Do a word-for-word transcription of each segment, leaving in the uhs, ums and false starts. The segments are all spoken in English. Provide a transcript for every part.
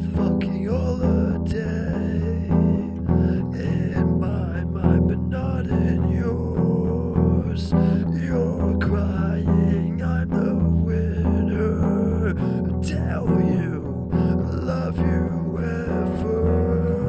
fucking holiday in my mind, but not in yours. You're crying, I'm the winner. I tell you, I love you evermore.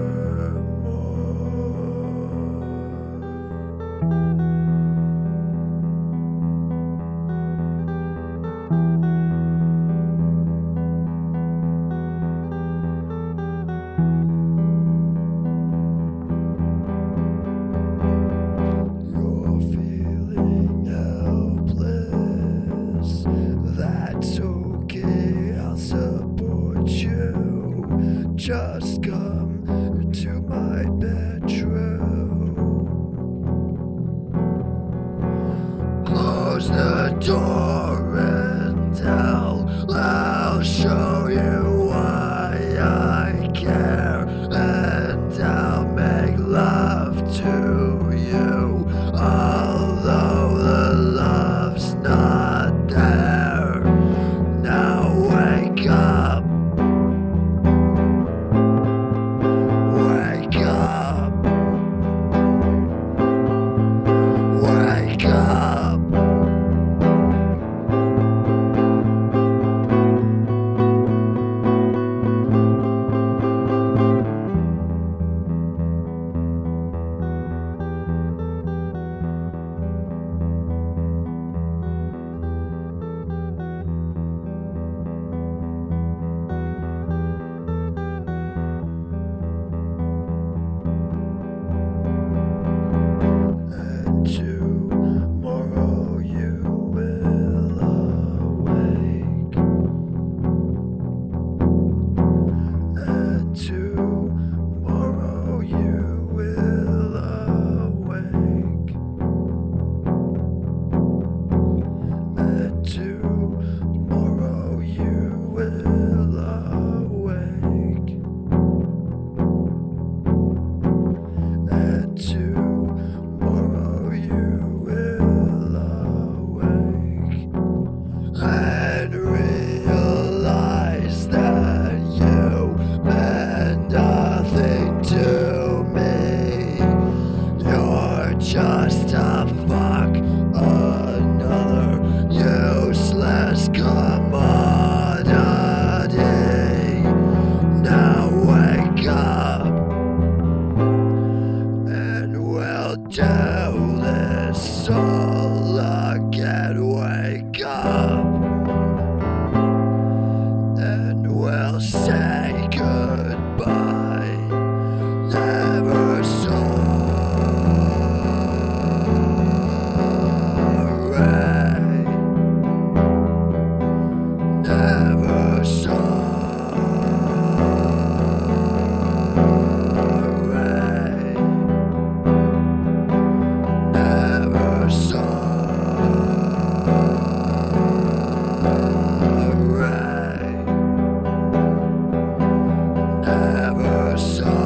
That's okay, I'll support you. Just come to my bedroom. Close the door and I'll, I'll show you why I care. And I'll make love to you, although the love's not there. Now wake up, wake up, wake up. Tomorrow you will awake, and tomorrow you will awake, and tomorrow you will awake, and tomorrow you will awake and realize that you meant nothing to me. You're just a fuck, another useless commodity. Now wake up and we'll do this all again. Wake up and we'll say goodbye. Never sorry, never sorry, never sorry, never sorry.